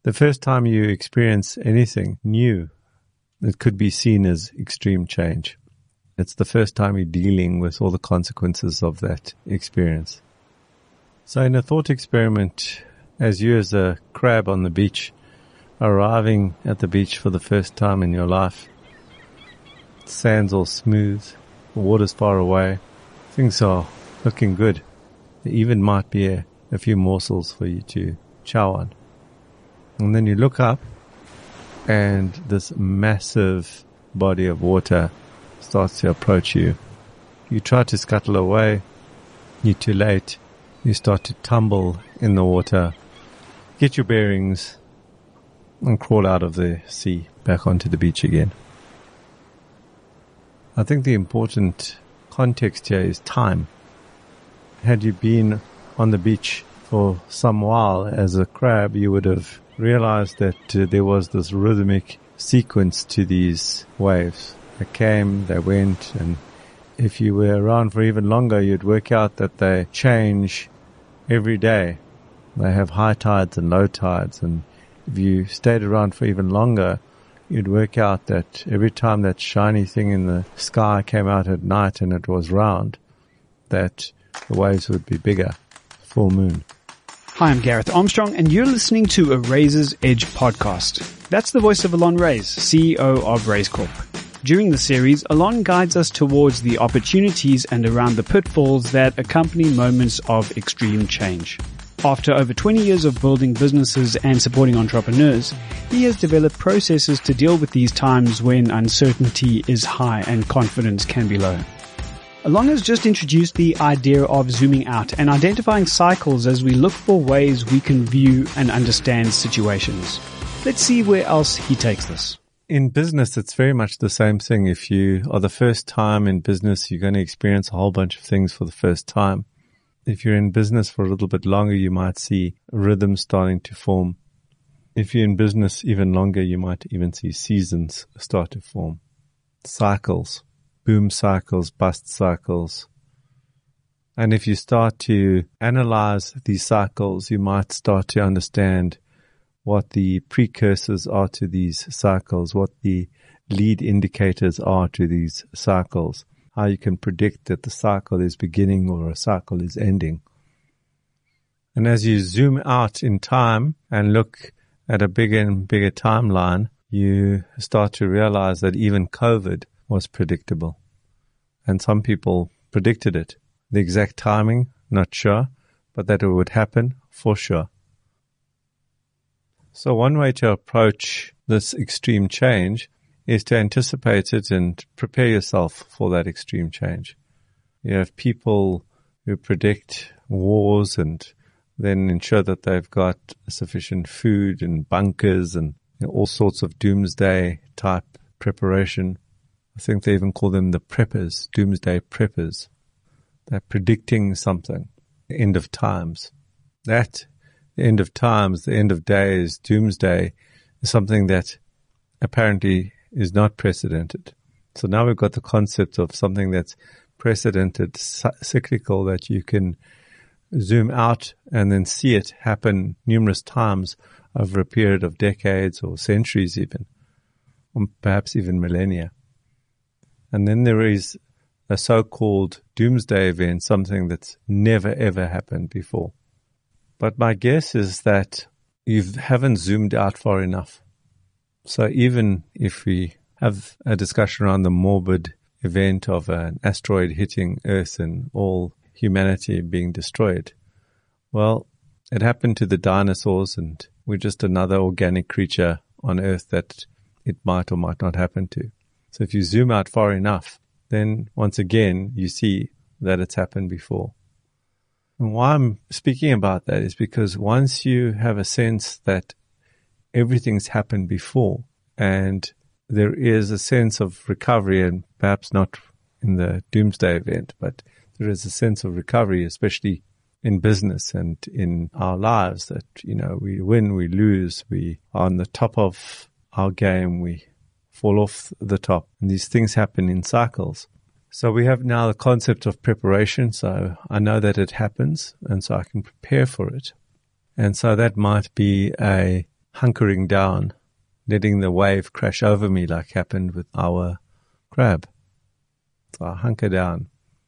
The first time you experience anything new, it could be seen as extreme change. It's the first time you're dealing with all the consequences of that experience. So in a thought experiment, as you as a crab on the beach, arriving at the beach for the first time in your life, the sand's all smooth, the water's far away, things are looking good. There even might be a few morsels for you to chow on. And then you look up and this massive body of water starts to approach you. You try to scuttle away. You're too late. You start to tumble in the water, get your bearings, and crawl out of the sea back onto the beach again. I think the important context here is time. Had you been on the beach for some while as a crab, you would have realized that there was this rhythmic sequence to these waves. They came, they went, and if you were around for even longer, you'd work out that they change every day. They have high tides and low tides, and if you stayed around for even longer, you'd work out that every time that shiny thing in the sky came out at night and it was round, that the waves would be bigger. Full moon. Hi, I'm Gareth Armstrong, and you're listening to a Razor's Edge podcast. That's the voice of Alon Reyes, CEO of Raise Corp. During the series, Alon guides us towards the opportunities and around the pitfalls that accompany moments of extreme change. After over 20 years of building businesses and supporting entrepreneurs, he has developed processes to deal with these times when uncertainty is high and confidence can be low. Alon has just introduced the idea of zooming out and identifying cycles as we look for ways we can view and understand situations. Let's see where else he takes this. In business, it's very much the same thing. If you are the first time in business, you're going to experience a whole bunch of things for the first time. If you're in business for a little bit longer, you might see rhythms starting to form. If you're in business even longer, you might even see seasons start to form. Cycles. Boom cycles, bust cycles. And if you start to analyze these cycles, you might start to understand what the precursors are to these cycles, what the lead indicators are to these cycles, how you can predict that the cycle is beginning or a cycle is ending. And as you zoom out in time and look at a bigger and bigger timeline, you start to realize that even COVID was predictable. And some people predicted it. The exact timing, not sure, but that it would happen for sure. So one way to approach this extreme change is to anticipate it and prepare yourself for that extreme change. You have people who predict wars and then ensure that they've got sufficient food and bunkers and all sorts of doomsday type preparation. I think they even call them the preppers, doomsday preppers. They're predicting something, the end of times. That, the end of times, the end of days, doomsday, is something that apparently is not precedented. So now we've got the concept of something that's precedented, cyclical, that you can zoom out and then see it happen numerous times over a period of decades or centuries even, or perhaps even millennia. And then there is a so-called doomsday event, something that's never ever happened before. But my guess is that you haven't zoomed out far enough. So even if we have a discussion around the morbid event of an asteroid hitting Earth and all humanity being destroyed, well, it happened to the dinosaurs and we're just another organic creature on Earth that it might or might not happen to. So if you zoom out far enough, then once again, you see that it's happened before. And why I'm speaking about that is because once you have a sense that everything's happened before and there is a sense of recovery, and perhaps not in the doomsday event, but there is a sense of recovery, especially in business and in our lives, that, we win, we lose, we are on the top of our game, we fall off the top, and these things happen in cycles. So we have now the concept of preparation, so I know that it happens, and so I can prepare for it. And so that might be a hunkering down, letting the wave crash over me like happened with our crab. So I hunker down.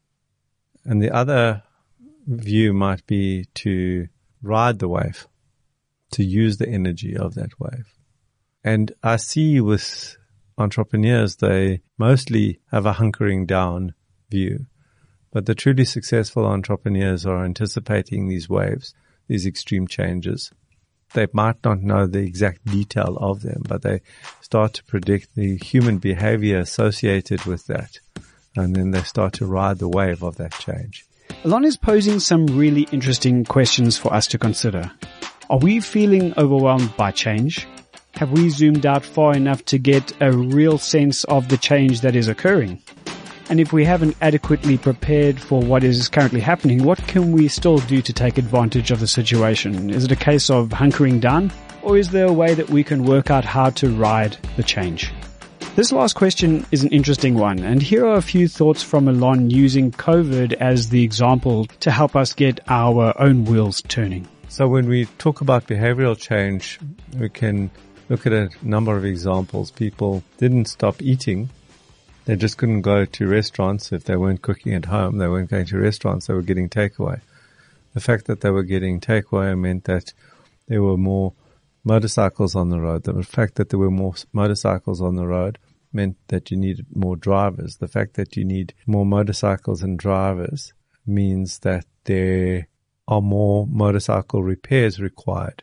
And the other view might be to ride the wave, to use the energy of that wave. And I see with entrepreneurs, they mostly have a hunkering down view. But the truly successful entrepreneurs are anticipating these waves, these extreme changes. They might not know the exact detail of them, but they start to predict the human behavior associated with that. And then they start to ride the wave of that change. Alon is posing some really interesting questions for us to consider. Are we feeling overwhelmed by change? Have we zoomed out far enough to get a real sense of the change that is occurring? And if we haven't adequately prepared for what is currently happening, what can we still do to take advantage of the situation? Is it a case of hunkering down, or is there a way that we can work out how to ride the change? This last question is an interesting one, and here are a few thoughts from Alon using COVID as the example to help us get our own wheels turning. So when we talk about behavioral change, we can look at a number of examples. People didn't stop eating. They just couldn't go to restaurants. If they weren't cooking at home, they weren't going to restaurants. They were getting takeaway. The fact that they were getting takeaway meant that there were more motorcycles on the road. The fact that there were more motorcycles on the road meant that you needed more drivers. The fact that you need more motorcycles and drivers means that there are more motorcycle repairs required.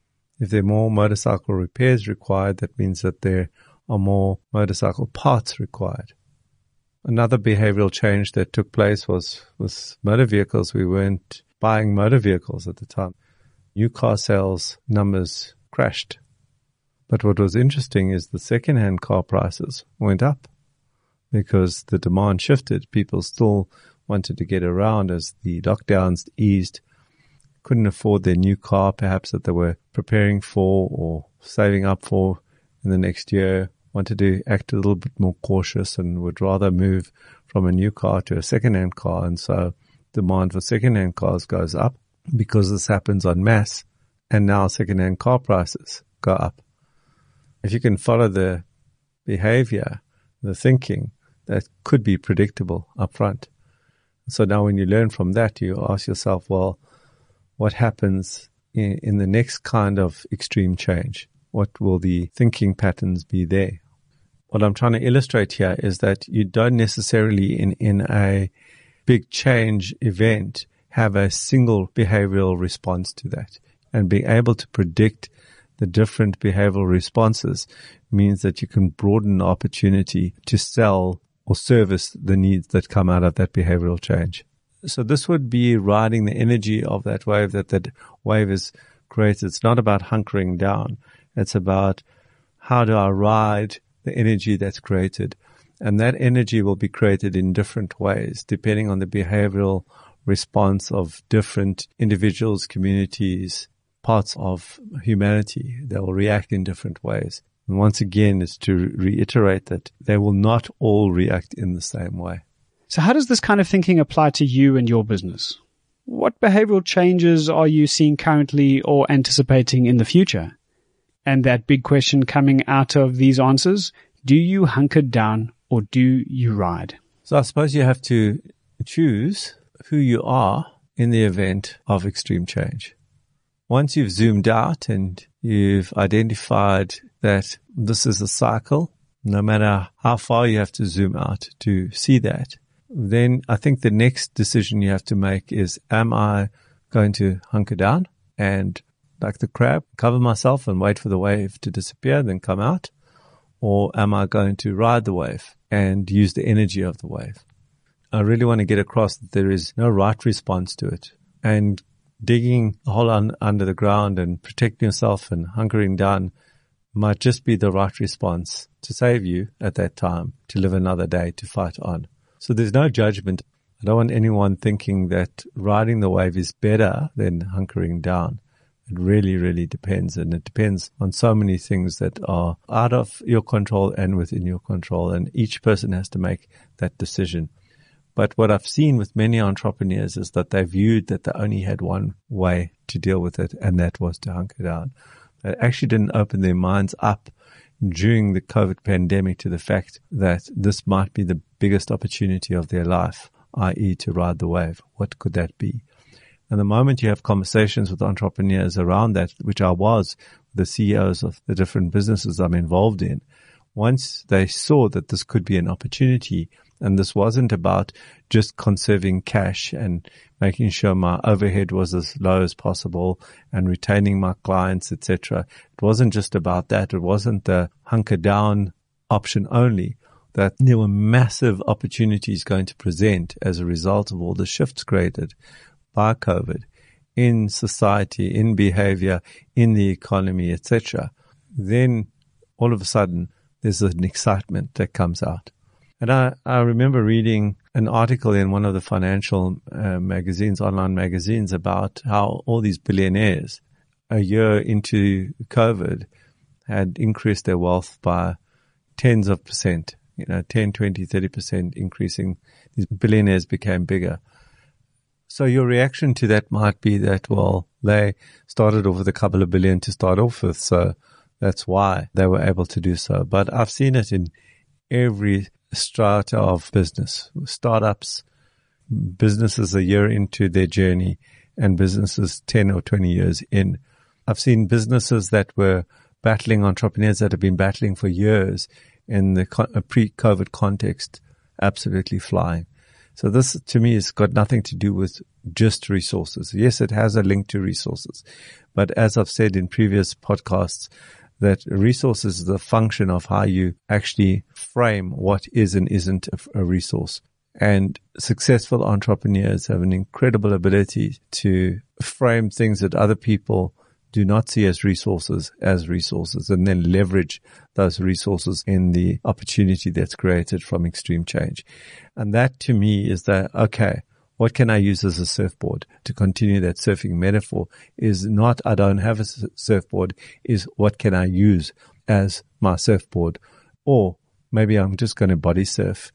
If there are more motorcycle repairs required, that means that there are more motorcycle parts required. Another behavioral change that took place was with motor vehicles. We weren't buying motor vehicles at the time. New car sales numbers crashed. But what was interesting is the second-hand car prices went up because the demand shifted. People still wanted to get around as the lockdowns eased, couldn't afford their new car perhaps that they were preparing for or saving up for in the next year, wanted to act a little bit more cautious and would rather move from a new car to a second-hand car. And so demand for second-hand cars goes up because this happens en masse, and now second-hand car prices go up. If you can follow the behavior, the thinking, that could be predictable up front. So now when you learn from that, you ask yourself, well, what happens in the next kind of extreme change? What will the thinking patterns be there? What I'm trying to illustrate here is that you don't necessarily in a big change event have a single behavioral response to that. And being able to predict the different behavioral responses means that you can broaden the opportunity to sell or service the needs that come out of that behavioral change. So this would be riding the energy of that wave that wave is created. It's not about hunkering down. It's about how do I ride the energy that's created. And that energy will be created in different ways, depending on the behavioral response of different individuals, communities, parts of humanity. They will react in different ways. And once again, it's to reiterate that they will not all react in the same way. So how does this kind of thinking apply to you and your business? What behavioral changes are you seeing currently or anticipating in the future? And that big question coming out of these answers, do you hunker down or do you ride? So I suppose you have to choose who you are in the event of extreme change. Once you've zoomed out and you've identified that this is a cycle, no matter how far you have to zoom out to see that, then I think the next decision you have to make is, am I going to hunker down and, like the crab, cover myself and wait for the wave to disappear, then come out? Or am I going to ride the wave and use the energy of the wave? I really want to get across that there is no right response to it. And digging a hole under the ground and protecting yourself and hunkering down might just be the right response to save you at that time, to live another day, to fight on. So there's no judgment. I don't want anyone thinking that riding the wave is better than hunkering down. It really, really depends. And it depends on so many things that are out of your control and within your control. And each person has to make that decision. But what I've seen with many entrepreneurs is that they viewed that they only had one way to deal with it, and that was to hunker down. They actually didn't open their minds up during the COVID pandemic to the fact that this might be the biggest opportunity of their life, i.e. to ride the wave. What could that be? And the moment you have conversations with entrepreneurs around that, which I was, the CEOs of the different businesses I'm involved in, once they saw that this could be an opportunity, and this wasn't about just conserving cash and making sure my overhead was as low as possible and retaining my clients, etc. It wasn't just about that. It wasn't the hunker down option only, that there were massive opportunities going to present as a result of all the shifts created by COVID in society, in behavior, in the economy, etc. Then all of a sudden, there's an excitement that comes out. And I remember reading an article in one of the financial magazines, online magazines, about how all these billionaires a year into COVID had increased their wealth by tens of percent, 10, 20, 30% increasing. These billionaires became bigger. So your reaction to that might be that, well, they started off with a couple of billion to start off with, so that's why they were able to do so. But I've seen it in every strata of business, startups, businesses a year into their journey, and businesses 10 or 20 years in. I've seen businesses that were battling, entrepreneurs that have been battling for years in the pre-COVID context, absolutely flying. So this, to me, has got nothing to do with just resources. Yes, it has a link to resources. But as I've said in previous podcasts, that resources is a function of how you actually frame what is and isn't a resource. And successful entrepreneurs have an incredible ability to frame things that other people do not see as resources, and then leverage those resources in the opportunity that's created from extreme change. And that to me is that, okay, what can I use as a surfboard? To continue that surfing metaphor is not, I don't have a surfboard, is what can I use as my surfboard? Or maybe I'm just going to body surf,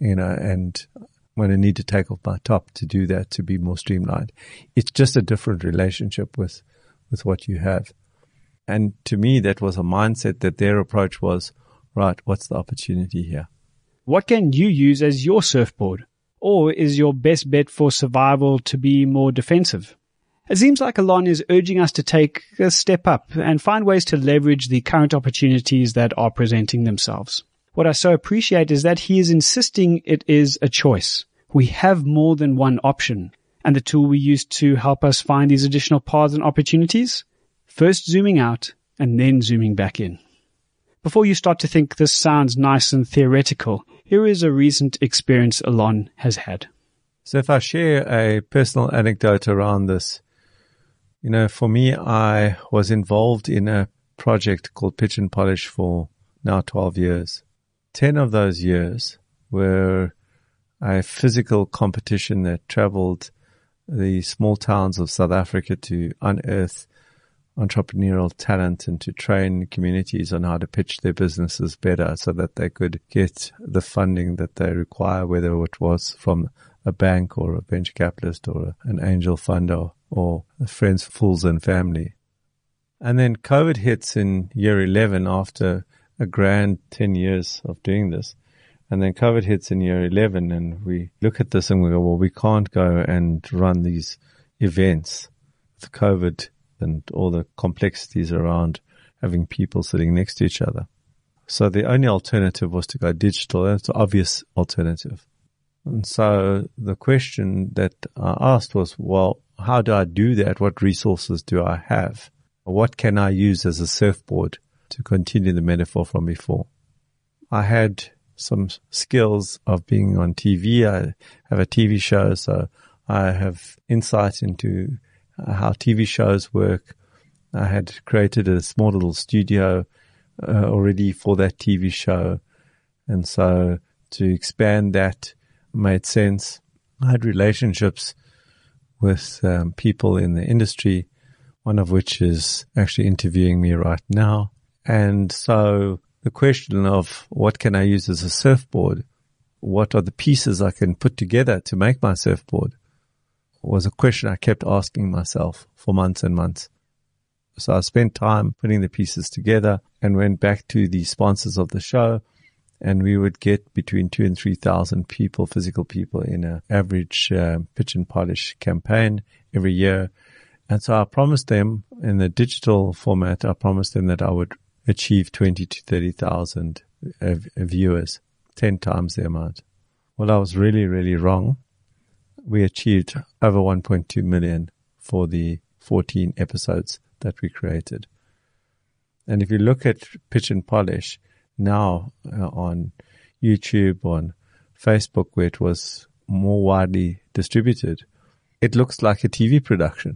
and when I need to take off my top to do that, to be more streamlined. It's just a different relationship with what you have. And to me, that was a mindset that their approach was, right, what's the opportunity here? What can you use as your surfboard? Or is your best bet for survival to be more defensive? It seems like Alon is urging us to take a step up and find ways to leverage the current opportunities that are presenting themselves. What I so appreciate is that he is insisting it is a choice. We have more than one option. And the tool we use to help us find these additional paths and opportunities? First zooming out and then zooming back in. Before you start to think this sounds nice and theoretical, here is a recent experience Alon has had. So if I share a personal anecdote around this, for me, I was involved in a project called Pitch and Polish for now 12 years. 10 of those years were a physical competition that traveled the small towns of South Africa to unearth entrepreneurial talent and to train communities on how to pitch their businesses better so that they could get the funding that they require, whether it was from a bank or a venture capitalist or an angel funder or friends, fools and family. And then COVID hits in year 11 after a grand 10 years of doing this. And then COVID hits in year 11 and we look at this and we go, well, we can't go and run these events with COVID and all the complexities around having people sitting next to each other. So the only alternative was to go digital. That's the obvious alternative. And so the question that I asked was, well, how do I do that? What resources do I have? What can I use as a surfboard to continue the metaphor from before? I had some skills of being on TV. I have a TV show, so I have insight into how TV shows work. I had created a small little studio already for that TV show. And so to expand that made sense. I had relationships with people in the industry, one of which is actually interviewing me right now. And so the question of what can I use as a surfboard, what are the pieces I can put together to make my surfboard, was a question I kept asking myself for months and months. So I spent time putting the pieces together and went back to the sponsors of the show, and we would get between 2,000 and 3,000 people, physical people, in an average pitch and polish campaign every year. And so I promised them, in the digital format, I promised them that I would achieve 20 to 30,000 viewers, 10 times the amount. Well, I was really, really wrong. We achieved over 1.2 million for the 14 episodes that we created. And if you look at Pitch and Polish now on YouTube, on Facebook, where it was more widely distributed, it looks like a TV production.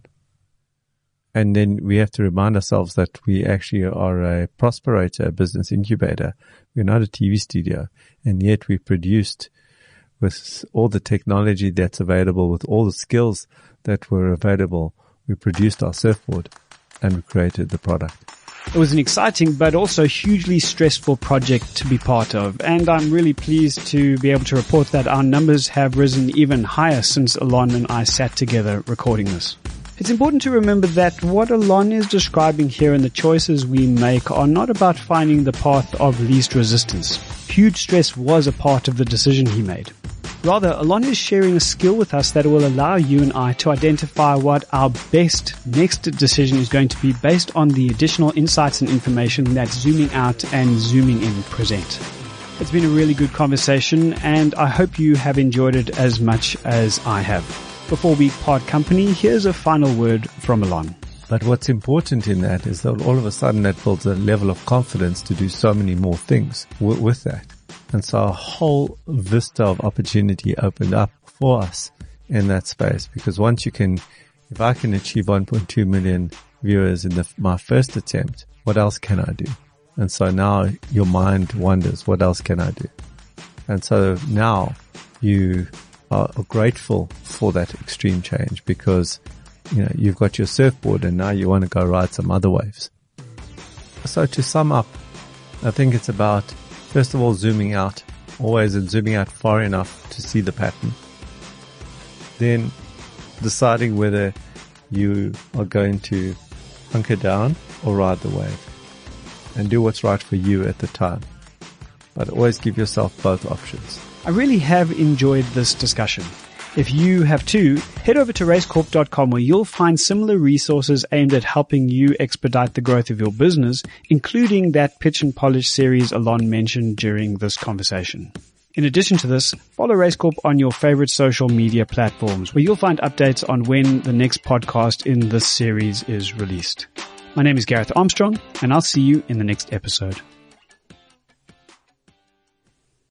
And then we have to remind ourselves that we actually are a prosperator, a business incubator. We're not a TV studio. And yet we produced, with all the technology that's available, with all the skills that were available, we produced our surfboard and we created the product. It was an exciting but also hugely stressful project to be part of, and I'm really pleased to be able to report that our numbers have risen even higher since Alon and I sat together recording this. It's important to remember that what Alon is describing here and the choices we make are not about finding the path of least resistance. Huge stress was a part of the decision he made. Rather, Alon is sharing a skill with us that will allow you and I to identify what our best next decision is going to be based on the additional insights and information that zooming out and zooming in present. It's been a really good conversation, and I hope you have enjoyed it as much as I have. Before we part company, here's a final word from Alon. But what's important in that is that all of a sudden that builds a level of confidence to do so many more things with that. And so a whole vista of opportunity opened up for us in that space, because once you can, if I can achieve 1.2 million viewers in my first attempt, what else can I do? And so now your mind wonders, what else can I do? And so now you are grateful for that extreme change, because you've got your surfboard and now you want to go ride some other waves. So to sum up, I think it's about, first of all, zooming out, always, and zooming out far enough to see the pattern. Then deciding whether you are going to hunker down or ride the wave, and do what's right for you at the time. But always give yourself both options. I really have enjoyed this discussion. If you have too, head over to racecorp.com, where you'll find similar resources aimed at helping you expedite the growth of your business, including that Pitch and Polish series Alon mentioned during this conversation. In addition to this, follow Racecorp on your favorite social media platforms, where you'll find updates on when the next podcast in this series is released. My name is Gareth Armstrong, and I'll see you in the next episode.